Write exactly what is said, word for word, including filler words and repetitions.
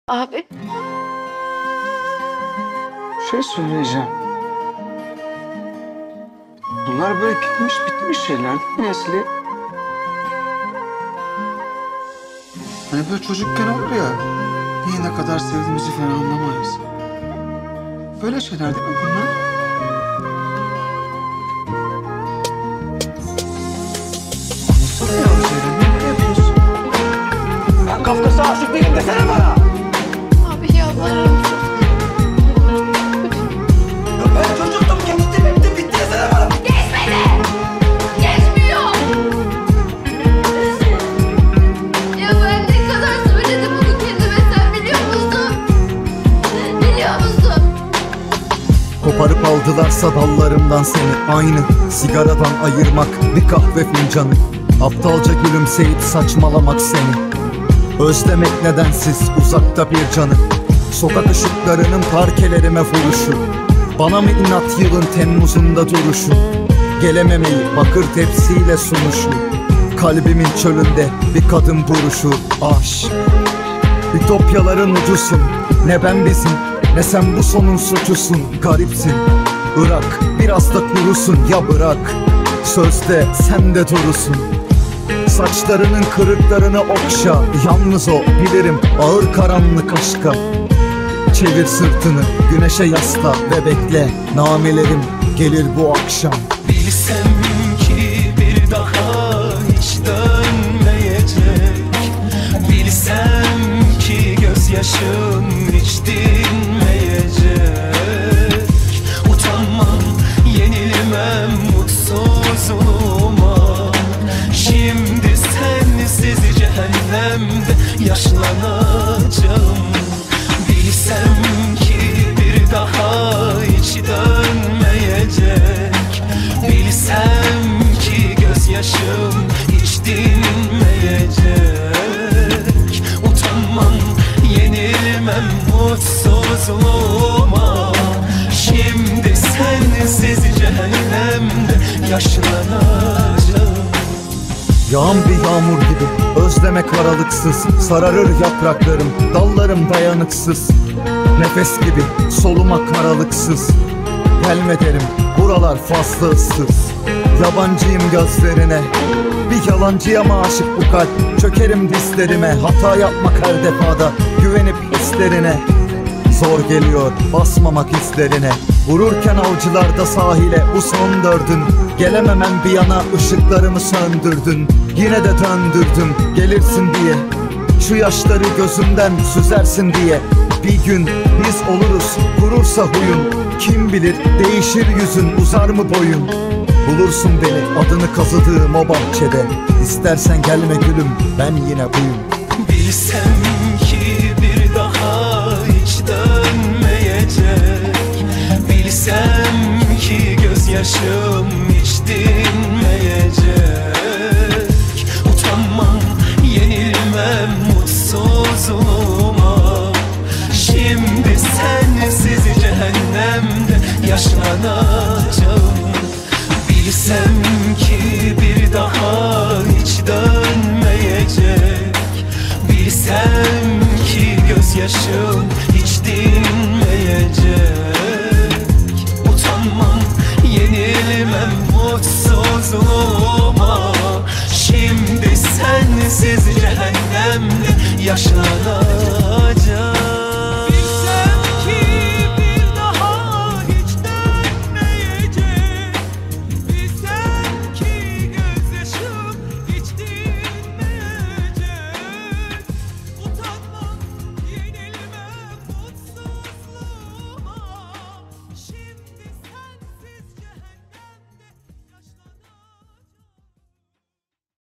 Abi. Bir şey söyleyeceğim. Bunlar böyle gitmiş bitmiş şeyler değil mi Asli? Hani böyle çocukken olur ya, niye ne kadar sevdiğimizi falan anlamayız. Böyle şeyler değil mi bunlar? Anlatsana ya Ceylan, ne yapıyorsun? Ben Kafkas'a aşık değilim desene bana. Abi yalvarırım. Ya ben çocuktum, geçti bitti bitti desene bana. Geçmedi. Geçmiyor. Ya ben ne kadar söyledim bunu kendime, sen biliyor musun? Biliyor musun? Koparıp aldılarsa dallarımdan seni, aynı sigaradan ayırmak bir kahve fincanı. Aptalca gülümseyip saçmalamak seni. Özlemek nedensiz uzakta bir canı. Sokak ışıklarının parkelerime vuruşu. Bana mı inat yılın Temmuz'unda duruşu. Gelememeyi bakır tepsiyle sunuşu. Kalbimin çölünde bir kadın duruşu. Aşk. Ütopyaların ucusun. Ne ben bizim, ne sen bu sonun suçusun. Garipsin. Irak biraz da kurusun ya bırak. Sözde sen de durusun. Saçlarının kırıklarını okşa. Yalnız o bilirim ağır karanlık aşka. Çevir sırtını güneşe yasla ve bekle. Namelerim gelir bu akşam. Bilsem ki bir daha hiç dönmeyecek. Bilsem ki gözyaşım hiç dinmeyecek. Utanmam, yenilmem mutsuzluğuma. Şimdi sensiz cehennemde yaşlanacağım. Bilsem ki bir daha hiç dönmeyecek. Bilsem ki gözyaşım hiç dinmeyecek. Utanmam, yenilmem mutsuzluğuma. Şimdi sensiz cehennemde yaşlanacağım. Yağan bir yağmur gibi özlemek aralıksız. Sararır yapraklarım, dallarım dayanıksız. Nefes gibi solumak aralıksız. Gelme derim, buralar fazla ıssız. Yabancıyım gözlerine, bir yalancıya mı aşık bu kalp? Çökerim dizlerime, hata yapmak her defada. Güvenip hislerine, zor geliyor basmamak izlerine. Vururken avcılarda sahile bu son dördün. Gelememem bir yana ışıklarımı söndürdün. Yine de döndürdüm gelirsin diye. Şu yaşları gözümden süzersin diye. Bir gün biz oluruz kurursa huyun. Kim bilir değişir yüzün, uzar mı boyun. Bulursun beni adını kazıdığım o bahçede. İstersen gelme gülüm, ben yine buyum. Bilsem ki bir daha hiç dönmeyecek. Bilsem ki gözyaşım hiç dinmeyecek. Utanmam, yenilmem mutsuzluğuma. Şimdi sensiz cehennemde yaşlanacağım. Bilsem ki bir daha hiç dönmeyecek. Bilsem ki gözyaşım hiç dinmeyecek. Utanmam, yenilmem mutsuzluğuma. Şimdi sensiz cehennemde yaşlanacağım.